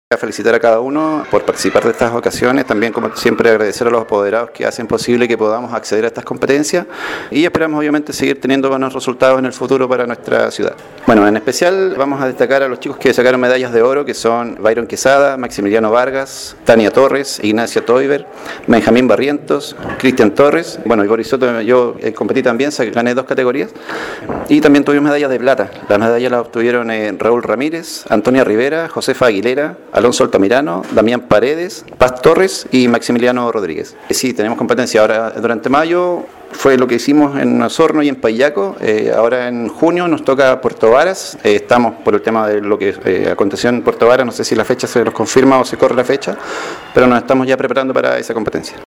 Felicitar a cada uno por participar de estas ocasiones, también como siempre agradecer a los apoderados que hacen posible que podamos acceder a estas competencias y esperamos obviamente seguir teniendo buenos resultados en el futuro para nuestra ciudad. Bueno, en especial vamos a destacar a los chicos que sacaron medallas de oro, que son Byron Quesada, Maximiliano Vargas, Tania Torres, Ignacia Toiber, Benjamín Barrientos, Cristian Torres, bueno, y Boris Soto, yo competí también, gané 2 categorías y también tuvimos medallas de plata. Las medallas las obtuvieron Raúl Ramírez, Antonia Rivera, Josefa Aguilera, Alonso Altamirano, Damián Paredes, Paz Torres y Maximiliano Rodríguez. Sí, tenemos competencia ahora durante mayo, fue lo que hicimos en Osorno y en Payaco. Ahora en junio nos toca Puerto Varas, estamos por el tema de lo que aconteció en Puerto Varas, no sé si la fecha se nos confirma o se corre la fecha, pero nos estamos ya preparando para esa competencia.